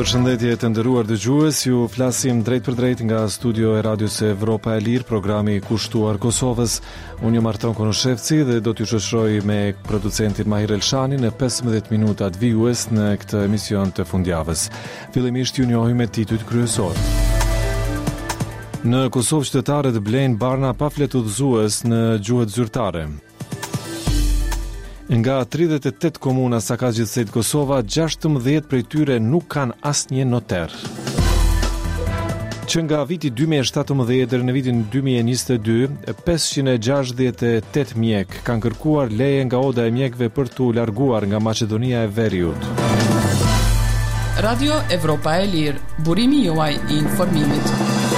Përshëndetje të nderuar dëgjues, ju flasim drejt për drejt nga studio e Radios Evropa e Lirë, programi i kushtuar Kosovës. Unë jam Arton Konoshevci dhe do t'ju shoqëroj me producentin Mahir Elshani në 15 minutat vijues në këtë emision të fundjavës. Fillimisht ju njohim me titujt kryesor. Në Kosovë qytetarët blejnë barna pa fletudhëzues në gjuhët zyrtare. Nga 38 komuna sa ka gjithsejt Kosova, 16 prej tyre nuk kanë asnjë noter. Që nga viti 2017 deri në vitin 2022, 568 mjek kanë kërkuar leje nga Oda e mjekëve për t'u larguar nga Maqedonia e Veriut. Radio Evropa e Lirë, burimi juaj i informimit.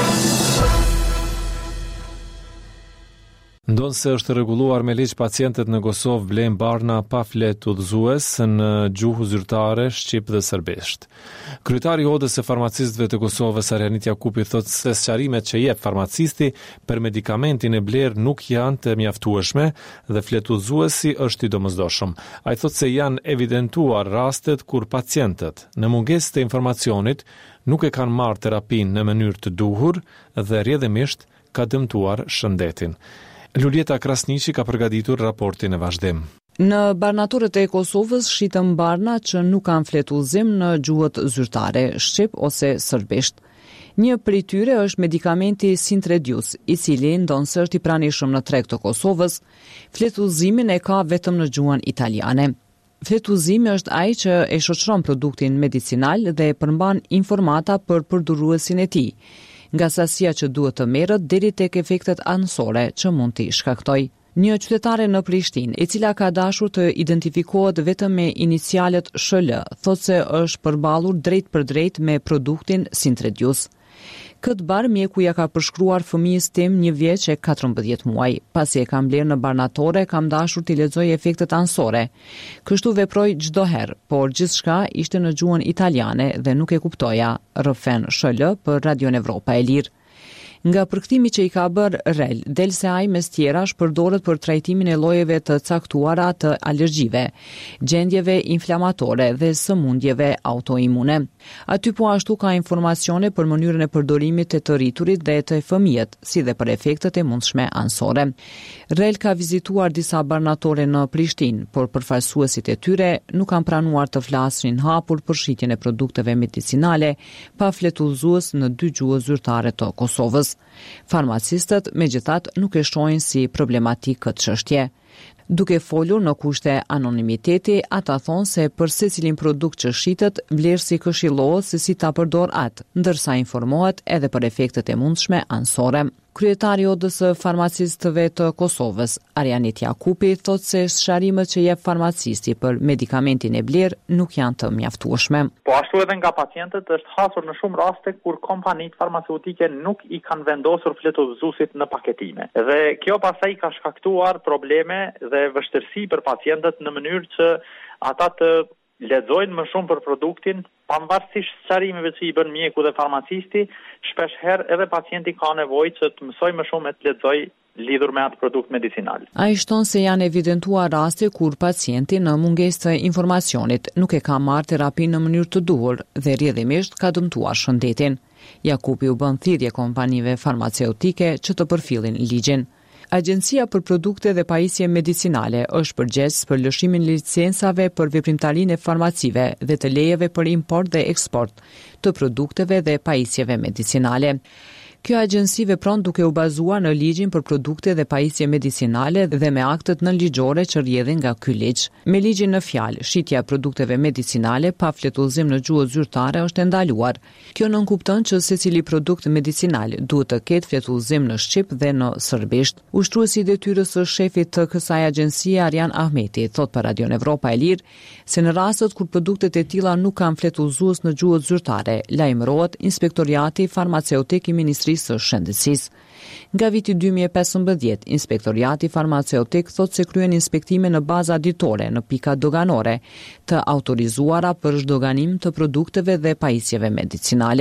Ndonë se është rregulluar me ligj, pacientët në Kosovë blejnë barna pa fletudhëzues në gjuhë zyrtare, shqip dhe serbisht. Kryetari i Odës së farmacistëve të Kosovës, Arjanit Jakupi, thotë se sqarimet që jep farmacisti për medikamentin e blerë nuk janë të mjaftueshme dhe fletudhëzuesi është i domosdoshëm. Ai thotë se janë evidentuar rastet kur pacientët, në mungesë të informacionit, nuk e kanë marrë terapinë në mënyrë të duhur dhe rrjedhimisht ka dëmtuar shëndetin. Lulieta Krasniqi ka përgatitur raportin e vazhdim. Në barnatorët e Kosovës shitën barna që nuk kanë fletudhëzim në gjuhët zyrtare, shqip ose serbisht. Një prej tyre është medikamenti Sintredius, i cili ndonë se është i pranishëm në treg të Kosovës, fletudhëzimin e ka vetëm në gjuhën italiane. Fletudhëzimi është ai që e shoqëron produktin medicinal dhe e përmban informata për përdoruesin e tij, nga sasia që duhet të merret deri tek efektet anësore që mund t'i shkaktoj. Një qytetare në Prishtinë, e cila ka dashur të identifikohet vetëm me inicialet SHL, thotë se është përballur drejt për drejt me produktin Sintredius. Këtë bar mjeku ja ka përshkruar fëmijës tim 1 vjeç e 14 muaj. Pasi e kam blerë në barnatore, kam dashur t'i lexoj efektet anësore. Kështu veproj çdo herë, por gjithçka ishte në gjuhën italiane dhe nuk e kuptoja, rrëfen SHL për Radion Evropa e Lirë. Nga përkthimi që i ka bërë REL, del se ai mes tjerash përdoret për trajtimin e llojeve të caktuara të alergjive, gjendjeve inflamatore dhe sëmundjeve autoimune. Aty po ashtu ka informacione për mënyrën e përdorimit të rriturit dhe të fëmijët, si dhe për efektet e mundshme anësore. REL ka vizituar disa barnatore në Prishtinë, por përfaqësuesit e tyre nuk kanë pranuar të flasnin hapur për shitjen e produkteve medicinale pa fletudhëzues në 2 gjuhë zyrtare të Kosovës. Farmacistët megjithatë nuk e shohin si problematik këtë çështje. Duke folur në kushte anonimiteti, ata thonë se për secilin produkt që shitet, vlerësi këshillohet se si ta përdor atë, ndërsa informohet edhe për efektet e mundshme anësore. Kryetari i Odës së farmacistëve të Kosovës, Arjanit Jakupi, thotë se sqarimet që jep farmacisti për medikamentin e blerë nuk janë të mjaftueshme. Po ashtu edhe nga pacientët është hasur në shumë raste kur kompanitë farmaceutike nuk i kanë vendosur fletudhëzuesit në paketime. Dhe kjo pastaj ka shkaktuar probleme dhe vështirësi për pacientët në mënyrë që ata të lexojnë më shumë për produktin, pavarësisht sqarimeve që i bën mjeku dhe farmacisti, shpesh herë edhe pacienti ka nevojë që të mësoj më shumë e të lexoj lidhur me atë produkt medicinal. Ai shton se janë evidentuar raste kur pacienti në mungesë të informacionit nuk e ka marrë terapinë në mënyrë të duhur dhe rrjedhimisht ka dëmtuar shëndetin. Jakupi u bën thirrje kompanive farmaceutike që të përfillin ligjin. Agjencia për produkte dhe pajisje medicinale është përgjegjës për lëshimin licencave për veprimtarinë e farmacive dhe të lejeve për import dhe eksport të produkteve dhe pajisjeve medicinale. Kjo agjenci vepron duke u bazuar në ligjin për produkte dhe pajisje medicinale dhe me aktet nënligjore që rrjedhin nga ky ligj. Me ligjin në fjalë, shitja e produkteve medicinale pa fletudhëzim në gjuhët zyrtare është ndaluar. Kjo nënkupton që secili produkt medicinal duhet të ketë fletudhëzim në shqip dhe në serbisht. Ushtruesi i detyrës së shefit të kësaj agjencie, Arjan Ahmeti, thot për Radion Evropa e Lirë se në rastet kur produktet e tilla nuk kanë fletudhëzues në gjuhët zyrtare, lajmërohet Inspektoriati Farmaceutik i Ministrisë së Shëndetësisë. Nga viti 2015, Inspektoriati Farmaceutik thot se kryen inspektime në baza ditore në pika doganore të autorizuara për zhdoganim të produkteve dhe pajisjeve medicinale.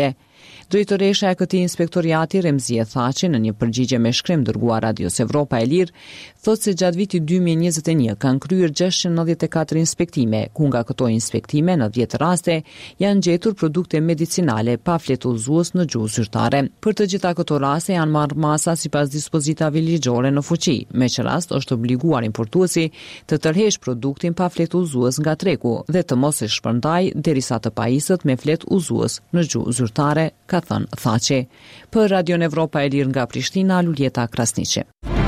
Drejtoresha e këtij inspektoriati Remzia Thaçi në një përgjigje me shkrim dërguar Radios Evropa e Lirë, thotë se gjatë vitit 2021 kanë kryer 694 inspektime, ku nga këto inspektime në 10 raste janë gjetur produkte medicinale pa fletëdhëzues në gjuhë zyrtare. Për të gjitha këto raste janë marrë masa sipas dispozitave ligjore në fuqi, me që rast është obliguar importuesi të tërheqë produktin pa fletëdhëzues nga treku dhe të mos e shpërndajë derisa të pajisët me fletëdhëzues në gjuhë zyrtare, ka thënë Thaçi. Për Radion Evropa e Lirë nga Prishtina, Luljeta Krasniqi.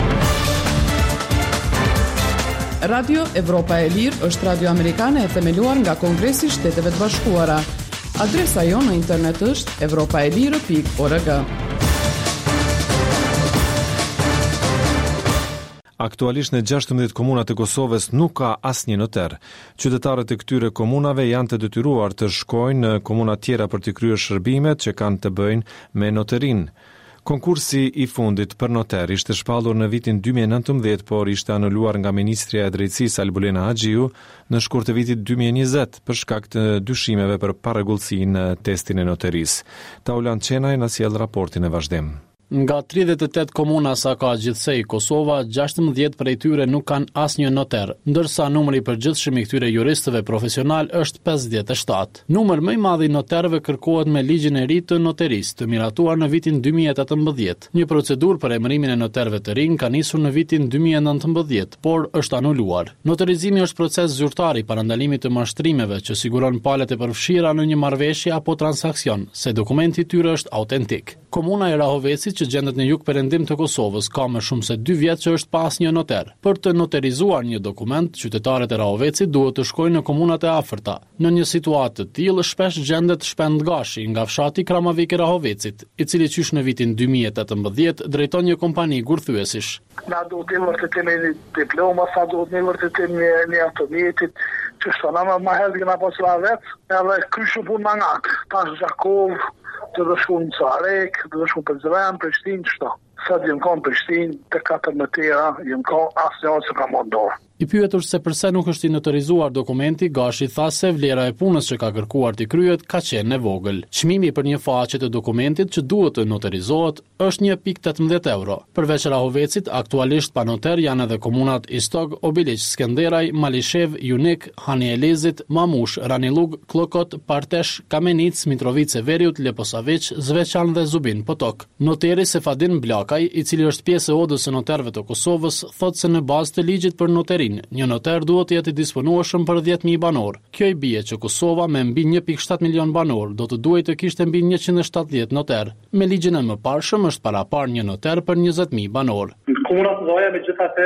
Radio Evropa e Lirë është radio amerikane e themeluar nga Kongresi i Shteteve të Bashkuara. Adresa jonë në internet është evropaelire.org. Aktualisht në 16 komunat e Kosovës nuk ka asnjë noter. Qytetarët e këtyre komunave janë të detyruar të shkojnë në komuna tjera për të kryer shërbimet që kanë të bëjnë me noterinë. Konkursi i fundit për noter ishte shpallur në vitin 2019, por ishte anuluar nga Ministria e Drejtësisë Albulena Haxhiu në shkurt të vitit 2020 për shkak të dyshimeve për parregullsi në testin e noterisë. Taulan Çenaj na sjell raportin e vazhdim. Nga 38 komuna sa ka gjithsej Kosova, 16 prej tyre nuk kanë asnjë noter, ndërsa numri i përgjithshëm i këtyre juristëve profesional është 57. Numër më i madh i noterëve kërkohet me ligjin e ri të noterisë, të miratuar në vitin 2018. Një procedurë për emërimin e noterëve të rinj ka nisur në vitin 2019, por është anuluar. Noterizimi është proces zyrtar i parandalimit të mashtrimeve që siguron palët e përfshira në një marrëveshje apo transakcion, se dokumenti i tyre është autentik. Komuna e Rahovecit që gjendet në jug-perëndim të Kosovës ka më shumë se 2 vjet që është pa asnjë noter. Për të noterizuar një dokument, qytetarët e Rahovecit duhet të shkojnë në komunat e afërta. Në një situatë të tillë shpesh gjendet Shpend Gashi nga fshati Kramavik i Rahovecit, i cili qysh në vitin 2018 drejton një kompani gurthyesish. Na duhet të vërtetim një diploma, sa duhet të vërtetim një automjetit, që shtona më herë që na po slavet, edhe kryshu punë mangak, tash Gjakov, të dëshkun në Sarek, të dëshkun për Zren, Prishtinë, qëto. Sot jëmë konë Prishtinë, të 14 jëmë konë asë një që ka mondorë. I pyetur se përse nuk është i noterizuar dokumenti, Gashi tha se vlera e punës që ka kërkuar t'i kryet ka qenë e vogël. Çmimi për një faqe të dokumentit që duhet të noterizohet është 1.18 euro. Përveç Rahovecit, aktualisht pa noter janë edhe komunat Istog, Obiliq, Skenderaj, Malishev, Junik, Hanielezit, Mamush, Ranilug, Klokot, Partesh, Kamenic, Mitrovice Veriut, Leposavić, Zveçan dhe Zubin Potok. Noteri Sefadin Blakaj, i cili është pjesë e odës së noterëve të Kosovës, thotë se në bazë të ligjit për noteri një noter duhet të jetë i disponueshëm për 10.000 banor. Kjo i bie që Kosova me mbi 1.7 milion banor do të duhet të kishte mbi 170 noter. Me ligjin e mëparshëm është parapar një noter për 20.000 banor. Komunat mëdha megjithatë